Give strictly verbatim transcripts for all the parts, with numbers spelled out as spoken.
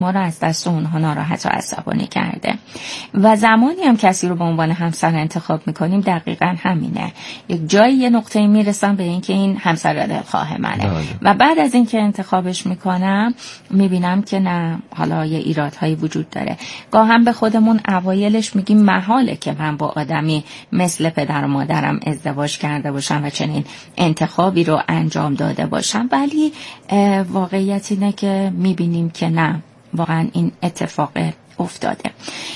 ما رو از دست اونها ناراحت و عصبانی کرده. و زمانی هم کسی رو به عنوان همسر انتخاب میکنیم دقیقاً همینه. یک جایی یه نقطه‌ای میرسم به این که این همسر دلخواه منه بله. و بعد از این که انتخابش میکنم میبینم که نه، حالا یه ایرادهایی وجود داره. گاهم به خودمون اوایلش میگیم محاله که من با آدمی مثل پدر و مادرم ازدواج کرده باشم و چنین انتخابی رو انجام داده باشم، ولی واقعیت اینه که میبینیم که نه، واقعا این اتفاق افتاده.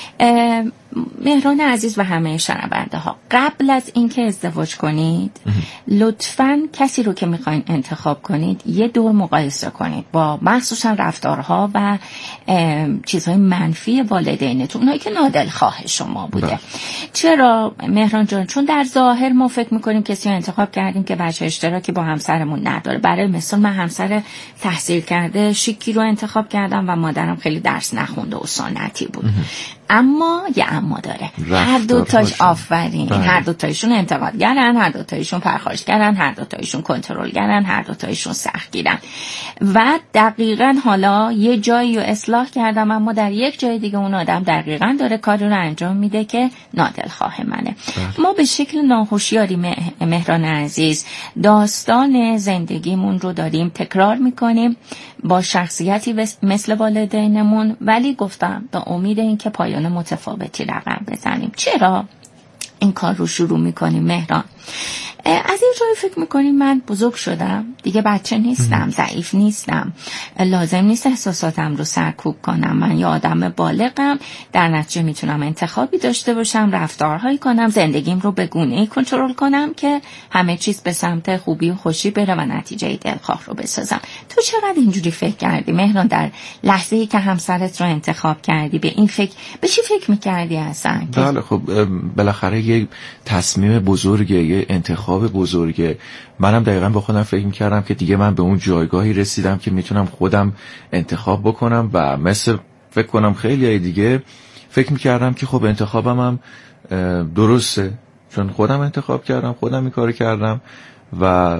مهران عزیز و همه شنونده ها، قبل از اینکه ازدواج کنید لطفاً کسی رو که میخواین انتخاب کنید یه دور مقایسه کنید با مخصوصا رفتارها و چیزهای منفی والدینتون، اونایی که نادلخواه شما بوده بله. چرا مهران جان؟ چون در ظاهر ما فکر میکنیم کسی رو انتخاب کردیم که بچه اشتراکی با همسرمون نداره. برای مثال من همسر تحصیل کرده شیکی رو انتخاب کردم و مادرم خیلی درس نخونده و سنتی بود. اما یه اما داره، هر دو تاش آفرین بله. هر دو تایشون انتقادگرن، هر دو تایشون پرخاشگرن، هر دو تایشون کنترلگرن، هر دو تایشون سختگیرن. و دقیقاً حالا یه جایی رو اصلاح کردم، اما در یک جای دیگه اون آدم دقیقاً داره کاری رو انجام میده که نادلخواه منه بله. ما به شکل ناهوشیاری مهران عزیز داستان زندگیمون رو داریم تکرار میکنیم با شخصیتی مثل والدینمون، ولی گفتم به امید این که پایان متفاوتی رقم بزنیم. چرا این کار رو شروع میکنیم مهران؟ از این جایی فکر میکنیم من بزرگ شدم دیگه، بچه نیستم، ضعیف نیستم، لازم نیست احساساتم رو سرکوب کنم، من یه آدم بالغم، در نتیجه میتونم انتخابی داشته باشم، رفتارهایی کنم، زندگیم رو به گونه‌ای کنترل کنم که همه چیز به سمت خوبی و خوشی بره و نتیجه دلخواه رو بسازم. تو چقدر اینجوری فکر کردی مهران در لحظه‌ای که همسرت رو انتخاب کردی؟ به این فکر به چی فکر میکردی اصلا؟ بله خب بالاخره یه تصمیم بزرگه، یه انتخاب بزرگه. منم دقیقاً با خودم فکر می‌کردم که دیگه من به اون جایگاهی رسیدم که میتونم خودم انتخاب بکنم و مثل فکر کنم خیلی های دیگه فکر می‌کردم که خب انتخابم هم درسته، چون خودم انتخاب کردم، خودم این کارو کردم و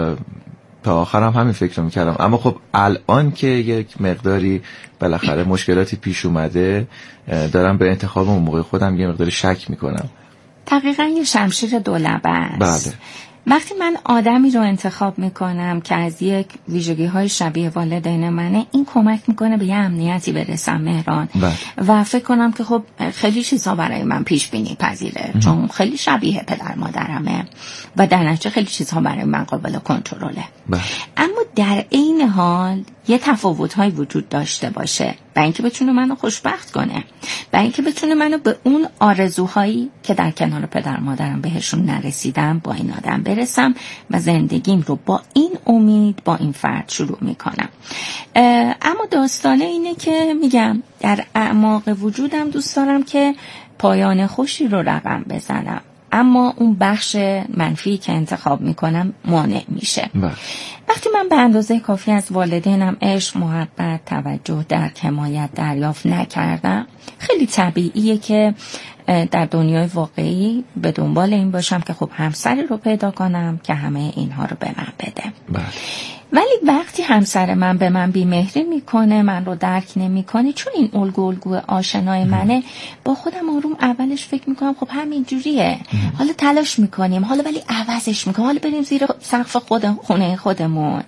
تا آخرم همین فکر رو می‌کردم. اما خب الان که یک مقداری بالاخره مشکلاتی پیش اومده دارم به انتخاب اون موقع خودم یه مقداری شک می‌کنم. دقیقاً یه شمشیر دولبه است. بله. وقتی من آدمی رو انتخاب میکنم که از یک ویژگی های شبیه والدین منه، این کمک میکنه به یه امنیتی برسم مهران بله. و فکر کنم که خب خیلی چیزا برای من پیش بینی پذیره ام. چون خیلی شبیه پدر مادرمه و در نتیجه خیلی چیزها برای من قابل کنترله. بله. اما در این حال یه تفاوت‌های وجود داشته باشه، برای اینکه بتونه منو خوشبخت کنه، برای اینکه بتونه منو به اون آرزوهایی که در کنار پدر مادرم بهشون نرسیدم با این آدم برسم و زندگیم رو با این امید با این فرد شروع میکنم. اما داستانه اینه که میگم در اعماق وجودم دوست دارم که پایان خوشی رو رقم بزنم، اما اون بخش منفی که انتخاب میکنم مانع میشه. بله. وقتی من به اندازه کافی از والدینم عشق، محبت، توجه، درک، حمایت دریافت نکردم، خیلی طبیعیه که در دنیای واقعی به دنبال این باشم که خب همسری رو پیدا کنم که همه اینها رو به من بده. بله. ولی وقتی همسر من به من بی‌مهری میکنه، من رو درک نمیکنه، چون این الگو الگو آشنای منه، با خودم آروم اولش فکر میکنم خب همین جوریه، حالا تلاش میکنیم، حالا ولی عوضش میکنیم، حالا بریم زیر سقف خود خونه خودمون.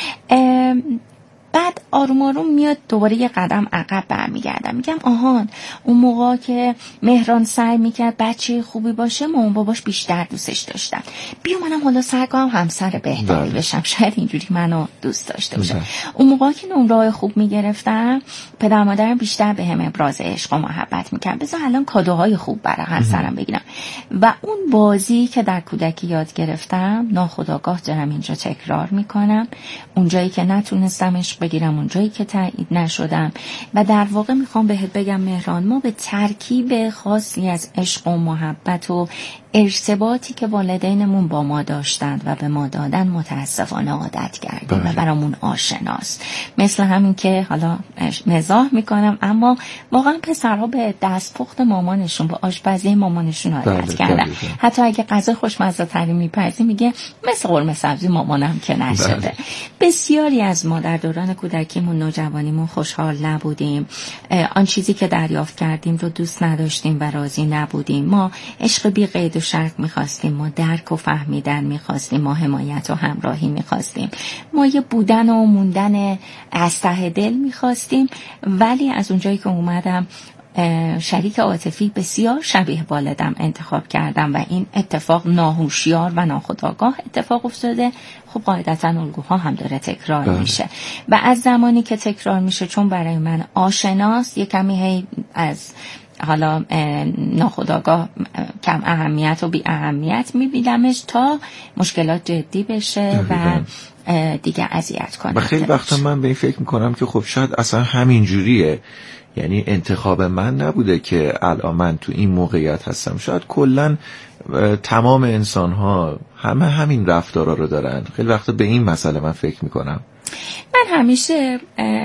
بعد آروم آروم میاد دوباره یه قدم عقب برمیگردم، میگم آهان اون موقع که مهران سعی میکرد بچه خوبی باشه، مامان باباش بیشتر دوستش داشتن، بیا منم حالا سعی کنم همسر بهتری بشم، شاید اینجوری منو دوست داشته باشه. اون موقع که نمره خوب میگرفتم، پدر مادرم بیشتر به هم ابراز عشق و محبت میکرد، بذار الان کادوهای خوب برای همسرم بگیرم. و اون بازی که در کودکی یاد گرفتم ناخودآگاه دارم اینجا تکرار میکنم، اونجایی که نتونستمش بگیرم، اونجایی که تایید نشدم. و در واقع میخوام بهت بگم مهران، ما به ترکیب خاصی از عشق و محبت و ارتباطی که والدینمون با ما داشتند و به ما دادن متاسفانه عادت کردیم و برامون آشناست. مثل همین که حالا مزاح میکنم اما واقعا پسرها به دستپخت مامانشون، به آشپزی مامانشون عادت کردن. حتی اگه غذا خوشمزه تری میپزی میگه مثل قرمه سبزی مامانم که نشده. بله. بسیاری از ما در دوران کودکیمون، نوجوانیمون خوشحال نبودیم. آن چیزی که دریافت کردیم رو دوست نداشتیم و راضی نبودیم. ما عشق بی قید و شرط میخواستیم، ما درک و فهمیدن میخواستیم، ما حمایت و همراهی میخواستیم، ما یه بودن و موندن از ته دل میخواستیم. ولی از اونجایی که اومدم شریک عاطفی بسیار شبیه والدم انتخاب کردم و این اتفاق ناهوشیار و ناخودآگاه اتفاق افتاده، خب قاعدتا الگوها هم داره تکرار بله. میشه و از زمانی که تکرار میشه چون برای من آشناست، یه کمی هی از حالا ناخودآگاه کم اهمیت و بی اهمیت میبینمش تا مشکلات جدی بشه و دیگه اذیت کنه. و خیلی وقتا من به این فکر میکنم که خب شاید اصلا همین جوریه، یعنی انتخاب من نبوده که الان من تو این موقعیت هستم. شاید کلن تمام انسان ها همه همین رفتارا رو دارن. خیلی وقتا به این مسئله من فکر میکنم. من همیشه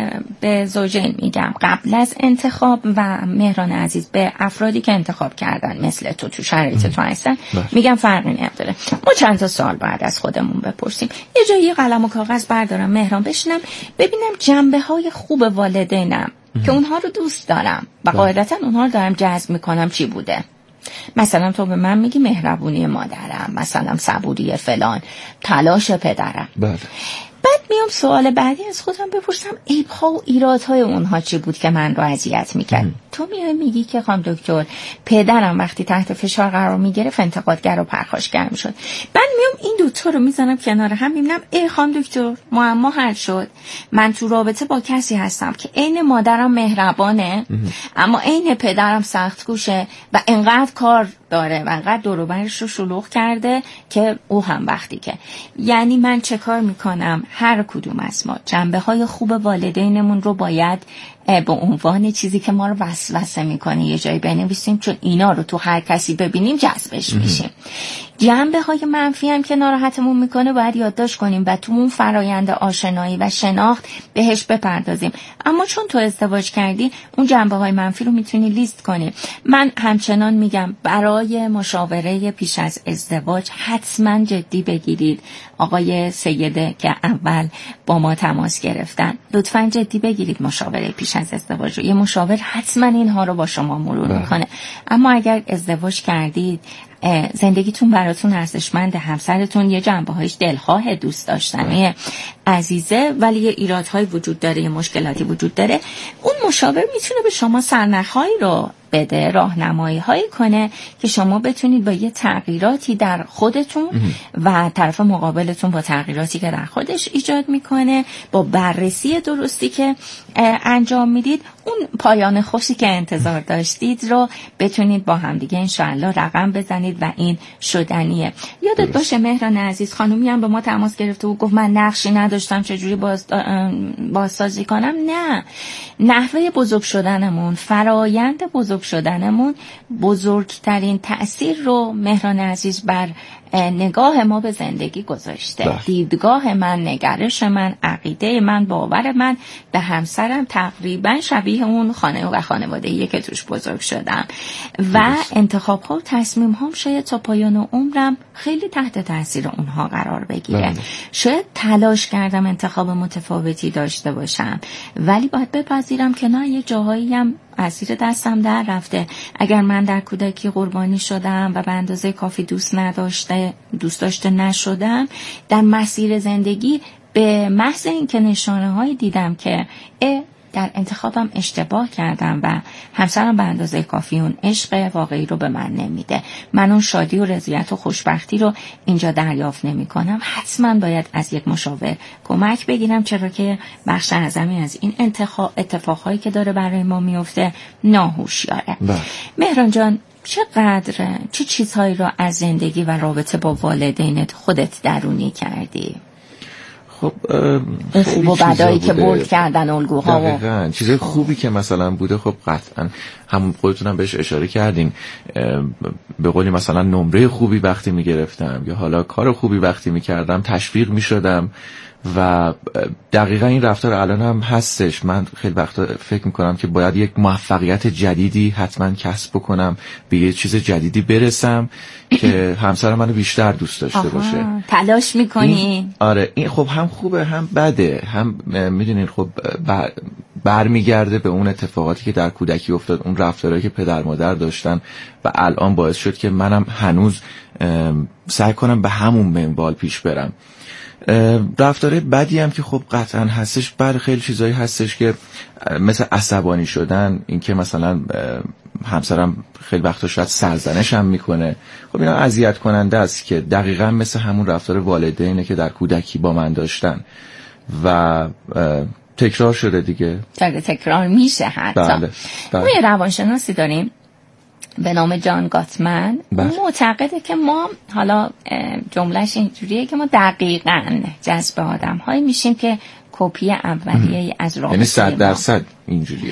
به زوجین میگم قبل از انتخاب و مهران عزیز به افرادی که انتخاب کردن مثل تو تو شرایط تو هستن میگم فرقی نمیکنه. ما چند تا سوال بعد از خودمون بپرسیم. یه جایی قلم و کاغذ بردارم مهران بشینم ببینم جنبه های خوب والدینم که اونها رو دوست دارم و قاعدتا اونها رو دارم جذب میکنم چی بوده. مثلا تو به من میگی مهربونی مادرم، مثلا صبوری فلان، تلاش پدرم. بله. بعد میام سوال بعدی از خودم بپرسم عیب‌ها و ایرادهای اونها چی بود که من رو اذیت میکرد. تو میای میگی که خانم دکتر پدرم وقتی تحت فشار قرار میگرفت انتقادگر و پرخاشگر میشد. بعد میام این دو تا رو میزنم کنار هم میبینم ای خانم دکتر معما حل شد. من تو رابطه با کسی هستم که عین مادرم مهربانه اما عین پدرم سخت‌کوشه و انقدر کار داره و انقدر دور و برش رو شلوغ کرده که او هم وقتی که یعنی من چه کار میکنم؟ هر کدوم از ما جنبه های خوب والدینمون رو باید به عنوان چیزی که ما رو وسوسه میکنه یه جایی بنویسیم، چون اینا رو تو هر کسی ببینیم جذبش میشیم. جنبه های منفی هم که ناراحتمون میکنه باید یادداشت کنیم و تو اون فرایند آشنایی و شناخت بهش بپردازیم. اما چون تو ازدواج کردی اون جنبه های منفی رو میتونی لیست کنی. من همچنان میگم برای مشاوره پیش از ازدواج حتما جدی بگیرید. آقای سیده که اول با ما تماس گرفتن لطفاً جدی بگیرید مشاوره پیش از ازدواج رو. یه مشاور حتما اینها رو با شما مرور میکنه. اما اگر ازدواج کردید زندگیتون براتون ارزشمند، همسرتون یه جنبه هایش دلخواه، دوست داشتنی، عزیزه، ولی یه ایرادهای وجود داره، یه مشکلاتی وجود داره، اون مشاور میتونه به شما سرنخهایی رو بده، راهنمایی هایی کنه که شما بتونید با یه تغییراتی در خودتون و طرف مقابلتون با تغییراتی که در خودش ایجاد میکنه، با بررسی درستی که انجام میدید، اون پایان خوشی که انتظار داشتید رو بتونید با همدیگه انشاءالله رقم بزنید و این شدنیه. یادت باشه مهران عزیز خانومی هم به ما تماس گرفته و گفت من نقشی نداشتم چجوری باز بازسازی کنم. نه، نحوه بزرگ شدنمون، فرایند بزرگ شدنمون بزرگترین تأثیر رو مهران عزیز بر نگاه ما به زندگی گذاشته. ده. دیدگاه من، نگرش من، عقیده من، باور من به همسرم تقریبا شبیه اون خانه و خانواده‌ایه که توش بزرگ شدم و انتخاب ها و تصمیم هام شاید تا پایان عمرم خیلی تحت تاثیر اونها قرار بگیره. ده. شاید تلاش کردم انتخاب متفاوتی داشته باشم ولی باید بپذیرم که نه، یه جاهایی هم از زیر دستم در رفته. اگر من در کودکی قربانی شدم و به اندازه کافی دوست نداشته دوست داشته نشدم، در مسیر زندگی به محض اینکه نشانه هایی دیدم که اه در انتخابم اشتباه کردم و همسرم به اندازه کافی اون عشق واقعی رو به من نمیده، من اون شادی و رضایت و خوشبختی رو اینجا دریافت نمی کنم، حتما باید از یک مشاور کمک بگیرم، چرا که بخش اعظمی از این انتخاب اتفاقهایی که داره برای ما میفته ناهوشیاره. مهران جان، چقدر چه چیزهایی رو از زندگی و رابطه با والدینت خودت درونی کردی؟ خب خوب و بدایی که برد کردن الگوها دقیقاً چیز خوبی که مثلا بوده خب قطعاً همون خودتونم بهش اشاره کردین، به قولی مثلا نمره خوبی وقتی میگرفتم یا حالا کار خوبی وقتی میکردم تشویق میشدم و دقیقا این رفتار الان هم هستش. من خیلی وقتا فکر میکنم که باید یک موفقیت جدیدی حتما کسب بکنم، به یه چیز جدیدی برسم که همسر منو بیشتر دوست داشته باشه. تلاش میکنین؟ آره این خب هم خوبه هم بده، هم میدونین خب بر برمیگرده به اون اتفاقاتی که در کودکی افتاد، اون رفتارهایی که پدر مادر داشتن و الان باعث شد که منم هنوز سعی کنم به همون منوال پیش برم. رفتاره بدی هم که خب قطعا هستش، بر خیلی چیزایی هستش که مثل عصبانی شدن، این که مثلا همسرم خیلی وقتا شاید سرزنش هم میکنه، خب اینا اذیت کننده است که دقیقا مثل همون رفتار والدینه که در کودکی با من داشتن و تکرار شده دیگه. تکرار میشه حتی. بله. بله. ما یه روانشناسی داریم به نام جان گاتمن، معتقده که ما حالا جملهش اینجوریه که ما دقیقاً جذب آدم هایی میشیم که کپی اولیه از رابطه، یعنی صد درصد اینجوریه،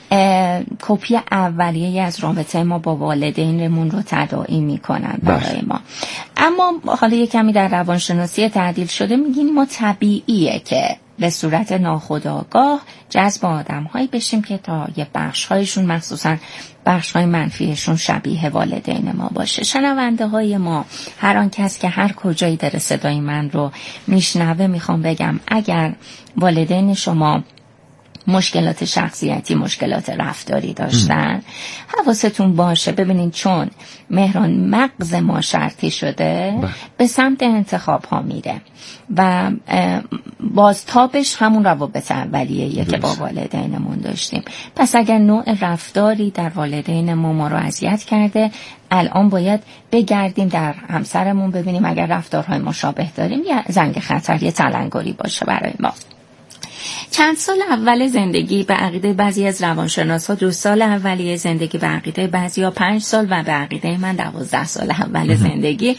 کپی اولیه از رابطه ما با والدینمون رو تداعی میکنن برای ما. اما حالا یه کمی در روانشناسی تعدیل شده میگین ما طبیعیه که به صورت ناخودآگاه جذب آدم‌هایی بشیم که تا یه بخش‌هایشون مخصوصاً بخش‌های منفیشون شبیه والدین ما باشه. شنونده‌های ما، هر آن کس که هر کجایی داره صدای من رو میشنوه، میخوام بگم اگر والدین شما مشکلات شخصیتی، مشکلات رفتاری داشتن، حواستون باشه. ببینین چون مهران مغز ما شرطی شده با. به سمت انتخاب ها میره و بازتابش همون روابط اولیه‌ایه که با والدینمون داشتیم. پس اگر نوع رفتاری در والدین ما ما رو اذیت کرده، الان باید بگردیم در همسرمون ببینیم اگر رفتارهای مشابه داریم یا زنگ خطر، یه تلنگری باشه برای ما. چند سال اول زندگی به عقیده بعضی از روانشناسا دو سال اولیه زندگی، به عقیده بعضیا پنج سال و به عقیده من دوازده سال اول زندگی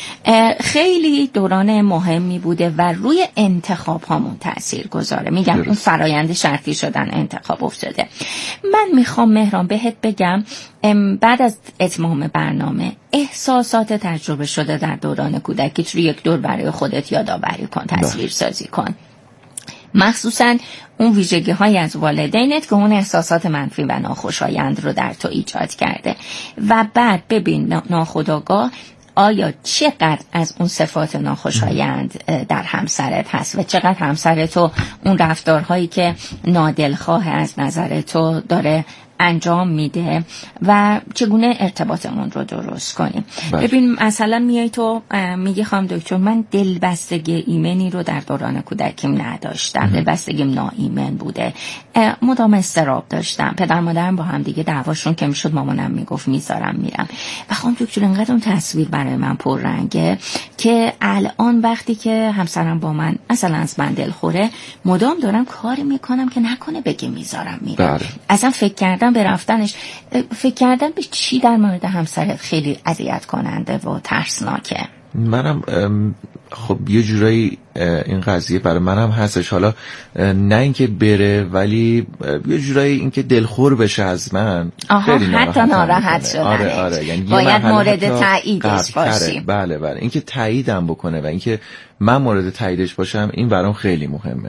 خیلی دوران مهمی بوده و روی انتخاب هامون تأثیر گذاره. میگم اون فرایند شرطی شدن انتخاب افتاده. من میخوام مهران بهت بگم بعد از اتمام برنامه احساسات تجربه شده در دوران کودکی رو یک دور برای خودت یادآوری کن، تصویر سازی کن، مخصوصاً اون ویژگی های از والدینت که اون احساسات منفی و ناخوشایند رو در تو ایجاد کرده و بعد ببین ناخودآگاه آیا چقدر از اون صفات ناخوشایند در همسرت هست و چقدر همسرت تو اون رفتارهایی که نادلخواه از نظر تو داره انجام میده و چگونه ارتباطمون رو درست کنیم. باش. ببین مثلا میای تو میگی خانم دکتر من دلبستگی ایمنی رو در دوران کودکیم نداشتم، دلبستگیم ناایمن بوده، مدام استراب داشتم، پدر مادرم با هم دیگه دعواشون که میشد مامانم میگفت میذارم میرم و خانم دکتر انقدر اون تصویر برای من پررنگه که الان وقتی که همسرم با من مثلا از من دلخوره مدام دارم کاری میکنم که نکنه بگه میذارم میرم. اصلا فکر کردم به رفتنش، فکر کردن به چی در مورد همسرت خیلی اذیت کننده و ترسناکه. منم خب یه جورایی این قضیه برای منم هستش، حالا نه اینکه بره ولی یه جورایی اینکه دلخور بشه از من خیلی حتی ناراحت شدنه. آره آره یعنی باید مورد تاییدش باشیم. بله بله اینکه تاییدم بکنه و اینکه من مورد تاییدش باشم این برام خیلی مهمه.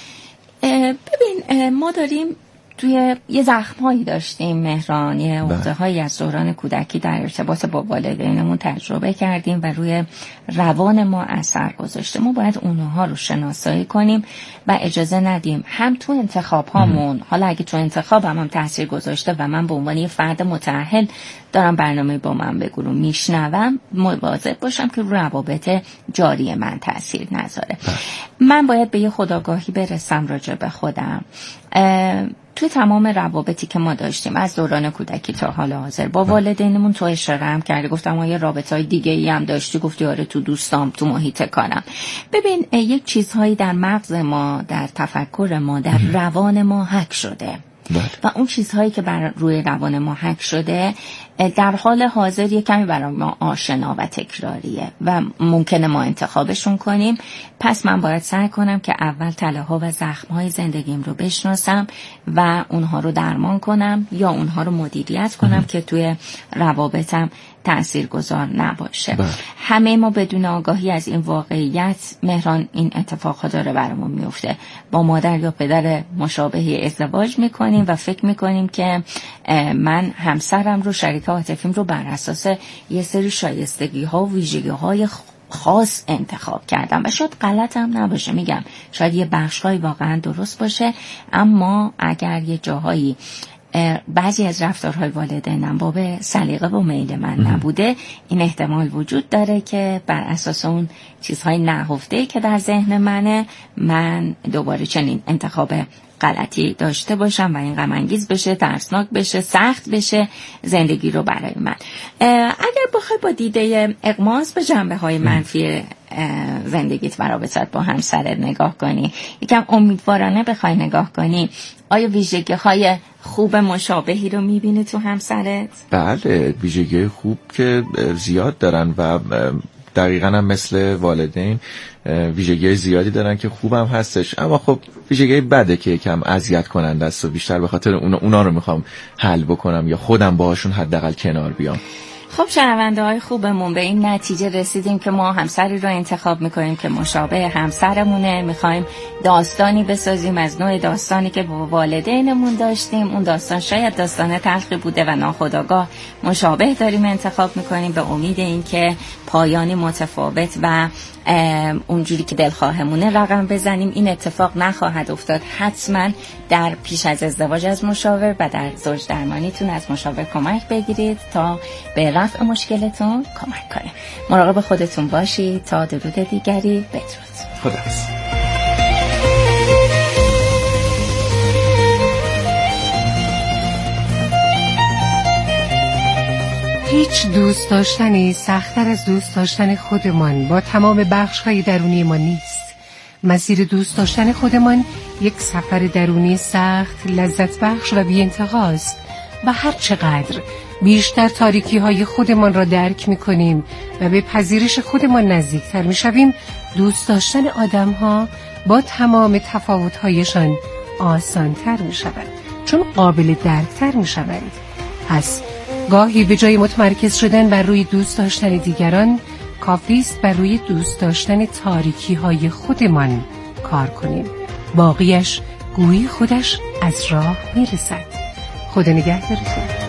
ببین ما داریم توی یه زخم‌هایی داشتیم مهران، یه عقده‌هایی از دوران کودکی در ارتباط با والدینمون تجربه کردیم و روی روان ما اثر گذاشته. ما باید اونها رو شناسایی کنیم و اجازه ندیم هم تو انتخاب هامون، حالا اگه تو انتخاب هم, هم تاثیر گذاشته و من به عنوان یه فرد متأهل دارم برنامه با من بگو میشنوم، مواظب باشم که رو روابط جاری من تاثیر نذاره. من باید به یه خودآگاهی برسم راجع به خودم. توی تمام روابطی که ما داشتیم از دوران کودکی تا حال حاضر با والدینمون، تو اشاره هم کردی، گفتم آیا رابطه‌های دیگه‌ای هم داشتی؟ گفتی آره تو دوستام، تو محیط کارم. ببین یک چیزهایی در مغز ما، در تفکر ما، در روان ما حک شده بله. و اون چیزهایی که بر روی روان ما حک شده در حال حاضر یک کمی برای ما آشنا و تکراریه و ممکنه ما انتخابشون کنیم. پس من باید سعی کنم که اول تله‌ها و زخم‌های زندگیم رو بشناسم و اونها رو درمان کنم یا اونها رو مدیریت کنم ام. که توی روابطم تأثیرگذار نباشه. بله. همه ما بدون آگاهی از این واقعیت مهران این اتفاقها داره برامون میفته. با مادر یا پدر مشابهی ازدواج میکنیم و فکر میکنیم که من همسرم رو، شریک عاطفیم رو بر اساس یه سری شایستگی ها و ویژگی های خاص انتخاب کردم و شاید غلط هم نباشه. میگم شاید یه بخش‌های واقعا درست باشه، اما اگر یه جاهایی بعضی از رفتارهای والدینم باب سلیقه و میل من نبوده، این احتمال وجود داره که بر اساس اون چیزهای نهفته‌ای که در ذهن منه، من دوباره چنین انتخاب غلطی داشته باشم و این غم انگیز بشه، ترسناک بشه، سخت بشه زندگی رو برای من. اگر بخوای با دیده اغماض به جنبه‌های منفی زندگیت و رابطت با همسرت نگاه کنی، یکم امیدوارانه بخوای نگاه کنی، آیا ویژگی‌های خوب مشابهی رو می‌بینی تو همسرت؟ بله، ویژگی خوب که زیاد دارن و دقیقاً هم مثل والدین ویژگی زیادی دارن که خوبم هستش، اما خب ویژگی بده که یکم اذیت کننده است و بیشتر به خاطر اونا, اونا رو میخوام حل بکنم یا خودم باهاشون حداقل کنار بیام. خب شنونده های خوبمون، به این نتیجه رسیدیم که ما همسری رو انتخاب میکنیم که مشابه همسرمونه. میخوایم داستانی بسازیم از نوع داستانی که با والدینمون داشتیم. اون داستان شاید داستان تلخی بوده و ناخودآگاه مشابه داریم انتخاب میکنیم به امید این که پایانی متفاوت و اونجوری که دلخواهمونه رقم بزنیم. این اتفاق نخواهد افتاد. حتما در پیش از ازدواج از مشاور و در زوج درمانیتون از مشاور کمک بگیرید تا به رفع مشکلتون کمک کنه. مراقب خودتون باشید. تا درود دیگری، بدرود. خداحافظ. هیچ دوست داشتنی سخت‌تر از دوست داشتن خودمان با تمام بخش‌های درونی ما نیست. مسیر دوست داشتن خودمان یک سفر درونی سخت، لذت بخش و بی انتهاست و هر چقدر بیشتر تاریکی‌های خودمان را درک می‌کنیم و به پذیرش خودمان نزدیکتر می‌شویم، دوست داشتن آدم‌ها با تمام تفاوت‌هایشان آسان‌تر می‌شود، چون قابل درک‌تر می‌شوند. پس گاهی به جای متمرکز شدن بر روی دوست داشتن دیگران، کافی است بر روی دوست داشتن تاریکی‌های خودمان کار کنیم. باقیش گویی خودش از راه میرسد. خدا نگهدارتون.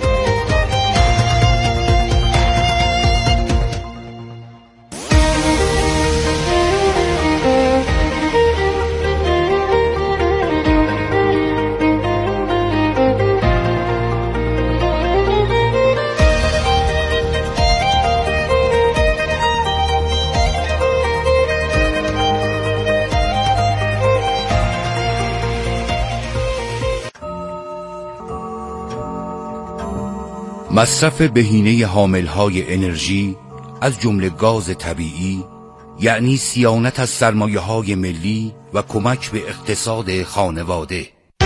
مصرف بهینه حاملهای انرژی از جمله گاز طبیعی یعنی صیانت از سرمایه‌های ملی و کمک به اقتصاد خانواده.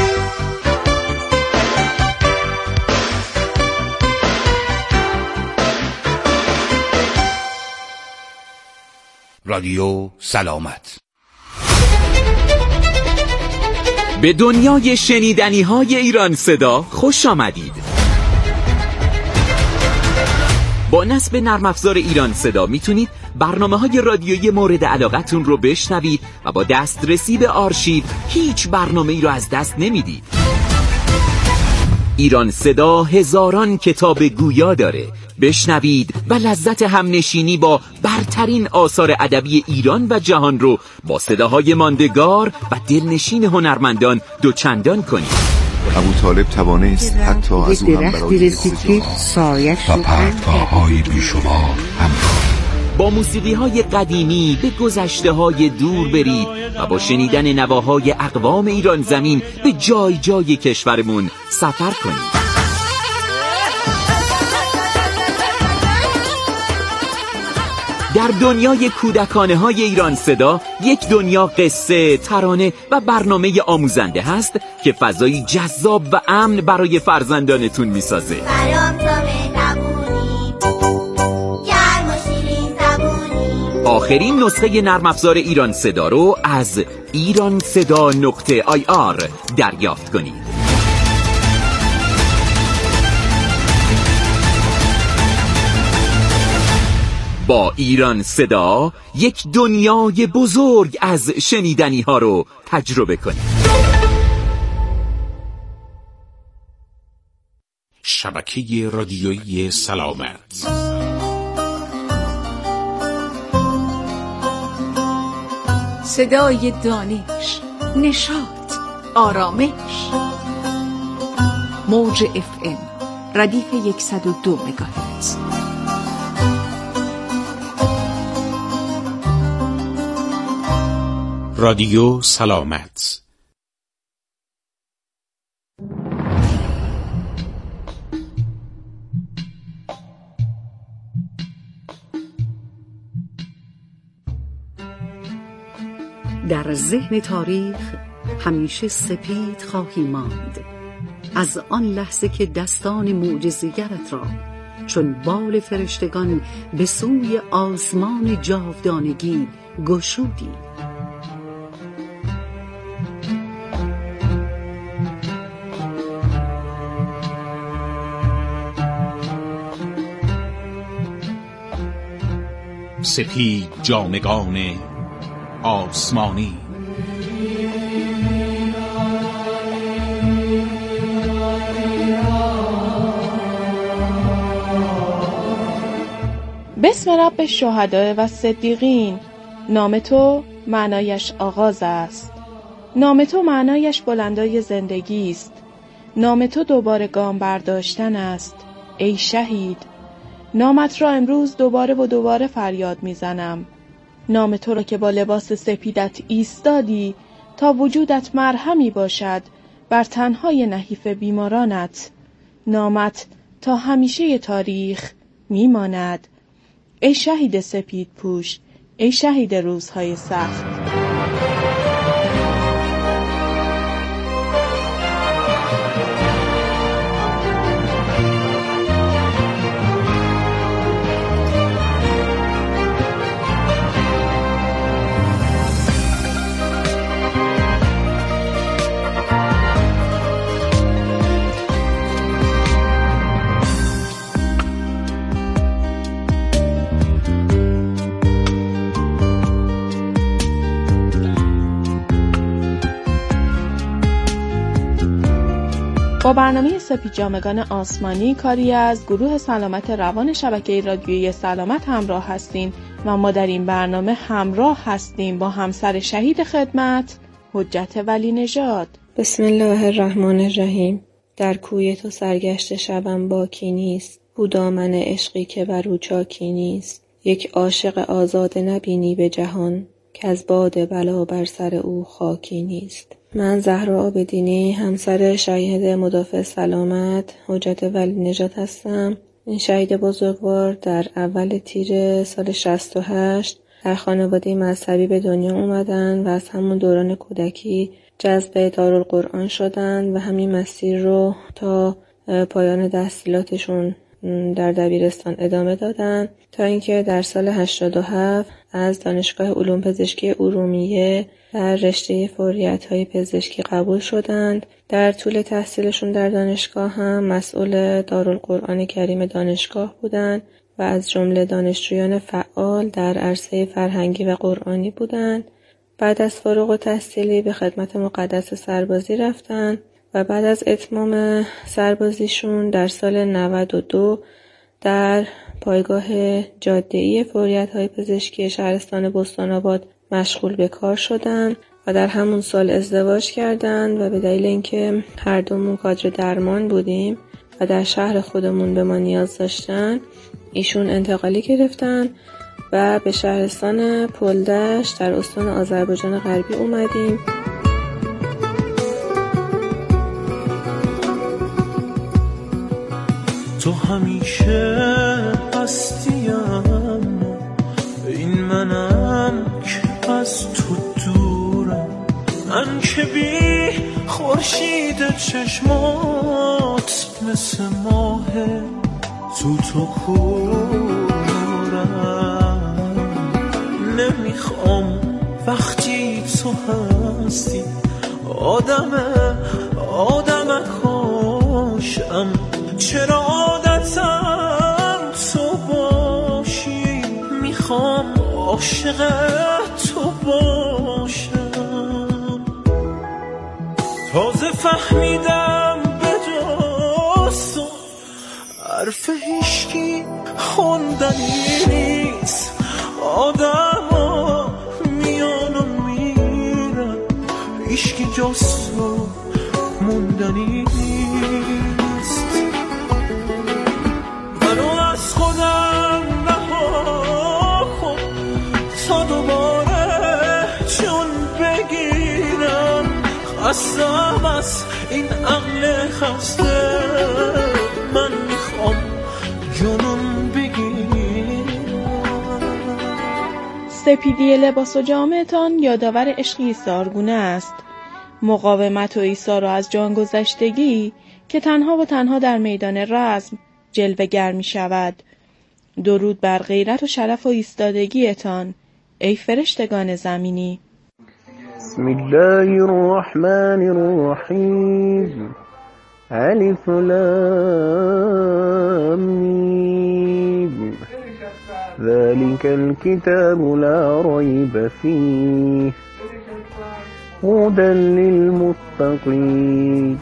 رادیو سلامت. به دنیای شنیدنی های ایران صدا خوش آمدید. با نصب نرم افزار ایران صدا میتونید برنامه‌های رادیویی مورد علاقتون رو بشنوید و با دسترسی به آرشیو هیچ برنامه‌ای رو از دست نمیدید. ایران صدا هزاران کتاب گویا داره. بشنوید و لذت همنشینی با برترین آثار ادبی ایران و جهان رو با صداهای ماندگار و دلنشین هنرمندان دوچندان کنید. ابو طالب توانست حتی از او هم برای سایش و پرتگاه‌های بیشمار همراه. با موسیقی های قدیمی به گذشته های دور برید و با شنیدن نواهای اقوام ایران زمین به جای جای کشورمون سفر کنید. در دنیای کودکانه های ایران صدا یک دنیا قصه، ترانه و برنامه آموزنده هست که فضایی جذاب و امن برای فرزندانتون میسازه. آخرین نسخه نرم افزار ایران صدا رو از ایران صدا نقطه آی آر دریافت کنید. با ایران صدا یک دنیای بزرگ از شنیدنی ها رو تجربه کنید. شبکه رادیویی سلامت. صدای دانش، نشاط، آرامش. موج اف ام ردیف صد و دو مگاهرتز. رادیو سلامت. در ذهن تاریخ همیشه سپید خواهی ماند، از آن لحظه که دستان معجزه‌گرت را چون بال فرشتگان به سوی آسمان جاودانگی گشودی. سپید جامگان آسمانی. بسم رب الشهداء و صدیقین. نام تو معنایش آغاز است، نام تو معنایش بلندای زندگی است، نام تو دوباره گام برداشتن است ای شهید. نامت را امروز دوباره و دوباره فریاد میزنم، نام تو را که با لباس سپیدت ایستادی تا وجودت مرهمی باشد بر تنهای نحیف بیمارانت. نامت تا همیشه تاریخ میماند ای شهید سپید پوش، ای شهید روزهای سخت. با برنامه سپید جامگان آسمانی کاری از گروه سلامت روان شبکه رادیویی سلامت همراه هستیم و ما در این برنامه همراه هستیم با همسر شهید خدمت حجت ولی نژاد. بسم الله الرحمن الرحیم. در کوی تو سرگشت شبم باکی نیست، او دامن عشقی که بر او چاکی نیست. یک عاشق آزاده نبینی به جهان، که از باد بلا بر سر او خاکی نیست. من زهرا عابدینی، همسر شهید مدافع سلامت حجت ولی نژاد هستم. این شهید بزرگوار در اول تیر سال شصت و هشت در خانواده مذهبی به دنیا اومدن و از همون دوران کودکی جذب دارالقرآن شدن و همین مسیر رو تا پایان تحصیلاتشون در دبیرستان ادامه دادن تا اینکه در سال هشتاد و هفت از دانشگاه علوم پزشکی ارومیه در رشته فوریت‌های پزشکی قبول شدند. در طول تحصیلشون در دانشگاه هم مسئول دارالقرآن کریم دانشگاه بودند و از جمله دانشجویان فعال در عرصه فرهنگی و قرآنی بودند. بعد از فارغ التحصیلی به خدمت مقدس سربازی رفتند و بعد از اتمام سربازیشون در سال نود و دو در پایگاه جاده‌ای فوریت‌های پزشکی شهرستان بستان‌آباد مشغول به کار شدند و در همون سال ازدواج کردند و به دلیل اینکه هر دومون کادر درمان بودیم و در شهر خودمون به ما نیاز داشتن، ایشون انتقالی گرفتن و به شهرستان پلدشت در استان آذربایجان غربی اومدیم. تو همیشه هستیم منم که از تو دورم، من که بی خورشید چشمات مثل ماه تو تو کورم. نمیخوام وقتی تو هستی آدم آدم کاشم، چرا عادتم تو باشی، میخوام عاشق تو باشم. تازه فهمیدم به جز تو حرف هیشکی خوندنی نیست، آدم ها میان و میرن، هیشکی جز تو موندنی نیست. منو از خودم رها کن تا دوباره چون بگیرم، خستم از این عقل خسته، من میخوام جنون بگیرم. سپیدی لباس و جامتان یادآور عشقی ایثارگونه است، مقاومت و ایثار از جان گذشتگی که تنها و تنها در میدان رزم جلوه‌گر می شود. درود بر غیرت و شرف و ایستادگیتان ای فرشتگان زمینی. بسم الله الرحمن الرحیم. الف لام میم. ذلك الكتاب لا ريب فيه هدى للمتقين.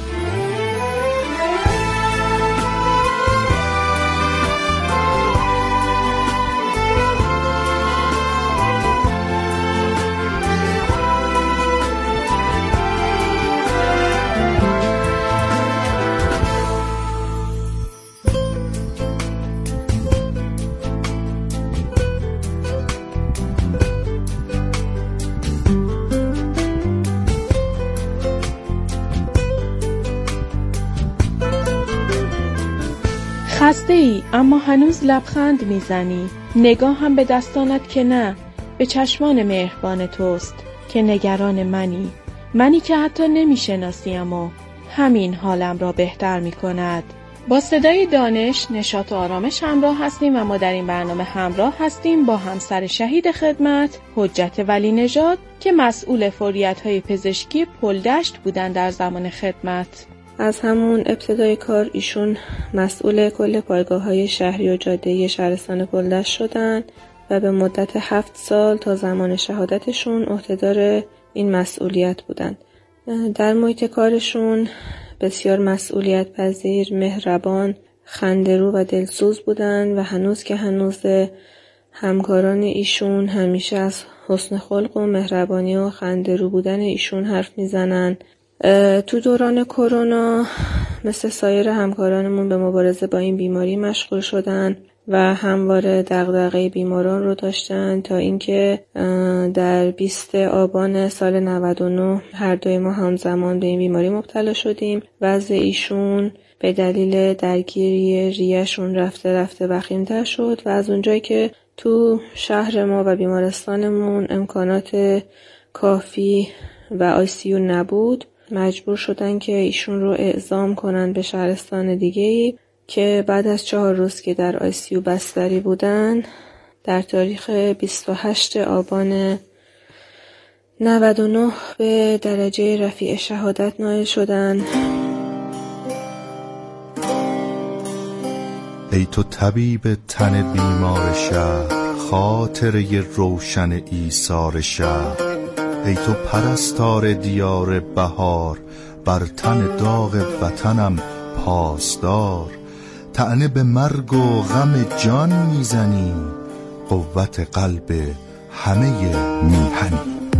خسته ای اما هنوز لبخند میزنی، نگاه هم به دستانت که نه، به چشمان مهربان توست که نگران منی، منی که حتی نمیشناسیم و همین حالم را بهتر میکند. با صدای دانش، نشاط و آرامش همراه هستیم و ما در این برنامه همراه هستیم با همسر شهید خدمت حجت ولی نژاد که مسئول فوریت‌های پزشکی پلدشت بودن در زمان خدمت. از همون ابتدای کار ایشون مسئول کل پایگاه‌های شهری و جاده‌ای شهرستان پلدشت شدن و به مدت هفت سال تا زمان شهادتشون عهدهدار این مسئولیت بودن. در محیط کارشون بسیار مسئولیت پذیر، مهربان، خنده‌رو و دلسوز بودن و هنوز که هنوز همکاران ایشون همیشه از حسن خلق و مهربانی و خنده‌رو بودن ایشون حرف میزنن. تو دوران کرونا مثل سایر همکارانمون به مبارزه با این بیماری مشغول شدن و همواره دغدغه بیماران رو داشتن تا اینکه در بیست آبان سال نود و نه هر دوی ما همزمان به این بیماری مبتلا شدیم. وضع ایشون به دلیل درگیری ریه‌شون رفته رفته وخیم‌تر شد و از اونجایی که تو شهر ما و بیمارستانمون امکانات کافی و آی سی یو نبود، مجبور شدن که ایشون رو اعزام کنن به شهرستان دیگه‌ای که بعد از چهار روز که در آی سی یو بستری بودن در تاریخ بیست و هشتم آبان نود و نه به درجه رفیع شهادت نائل شدن. ای تو طبیب تن بیمار شهر، خاطره روشن ایثار شهر، ای تو پرستار دیار بهار، بر تن داغ وطنم پاسدار، طعنه به مرگ و غم جان میزنی، قوت قلب همه میهنی.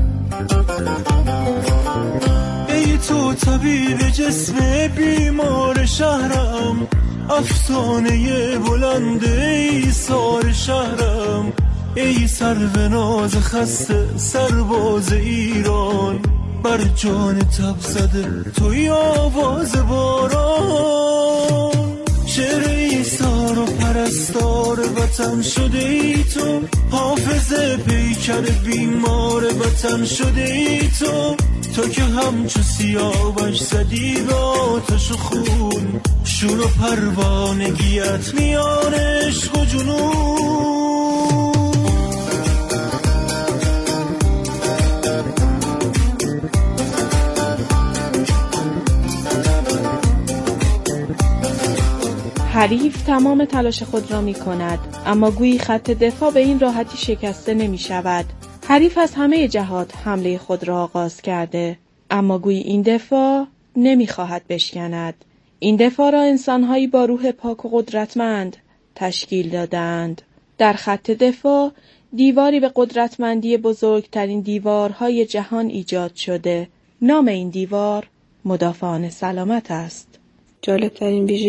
ای تو طبیب جسم بیمار شهرم، افسانه بلند ایثار شهرم، ای سرو ناز خسته سرباز ایران، بر جان تب زده توی آواز باران، شعر ایثار و پرستش پرستار وطن شده ای تو، حافظ پیکر بیمار وطن شده ای تو، تو که همچو سیاوش زدی به آتش و خون، شور و پروانگیت میان عشق و جنون. حریف تمام تلاش خود را می کند، اما گویی خط دفاع به این راحتی شکسته نمی شود. حریف از همه جهات حمله خود را آغاز کرده، اما گویی این دفاع نمی خواهد بشکند. این دفاع را انسانهایی با روح پاک و قدرتمند تشکیل دادند. در خط دفاع دیواری به قدرتمندی بزرگترین دیوارهای جهان ایجاد شده. نام این دیوار مدافعان سلامت است. جالبترین ویژگی